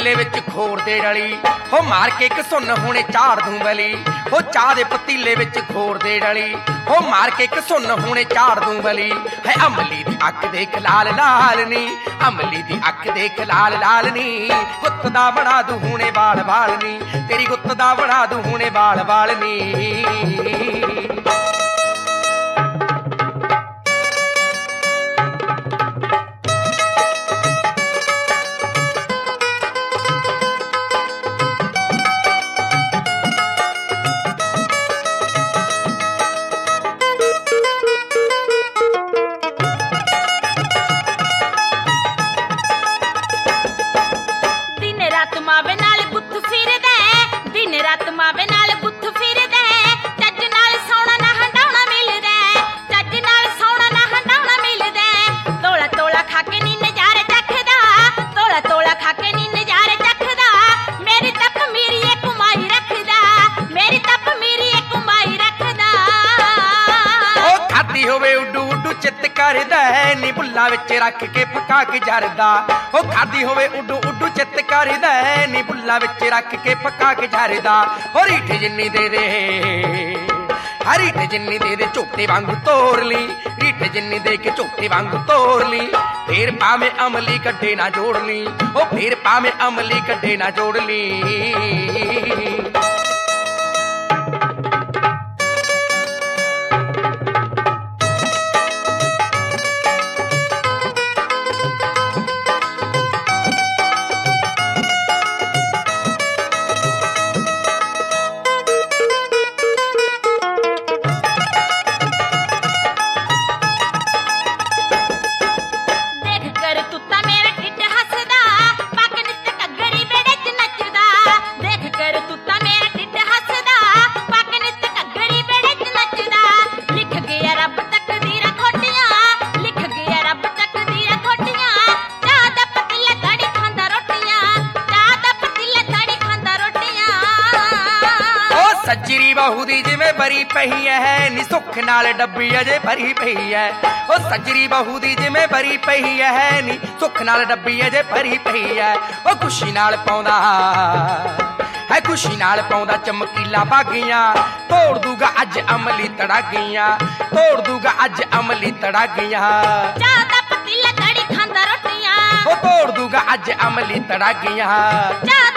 पतीले विच खोर दे डली हो मार के एक सुन हुणे झाड़ दूं बली हो चाह दे पतीले विच खोर दे डली हो मार के एक सुन हुणे झाड़ दूं बली है अमली दी अख देख लाल लाल नी अमली दी अख देख लाल लाल नी गुत्त दा बना दूं हुणे बाल बाल नी तेरी गुत्त दा बना दूं हुणे बाल बाल नी नी बुल्ला विच रख के फका के जरदा हो खादी होवे उडू उडू चित करदा नी बुल्ला विच रख के फका के जरदा हो रीठ जिन्नी दे दे रीठ जिन्नी दे दे झोटे वांगू तोड़ ली रीठ जिन्नी दे के झोटे वांगू तोड़ ली फिर पावे अमली कड्डे ना जोड़ ली ओ फिर पावे अमली कड्डे ना जोड़ ली सज्जरी बहू दी जिवें भरी पई है नी सुख नाल डब्बी अजे भरी पई है ओ सज्जरी बहू दी जिवें भरी पई है नी सुख नाल डब्बी अजे भरी पई है ओ खुशी नाल पाउंदा है खुशी नाल पाउंदा चमकीला बागियां तोड़ दूगा अज अमली तड़ागियां तोड़ दूगा अज अमली तड़ागियां चाह दा पतीला कड़ी खांदा रोटियां ओ तोड़ दूगा अज अमली तड़ागियां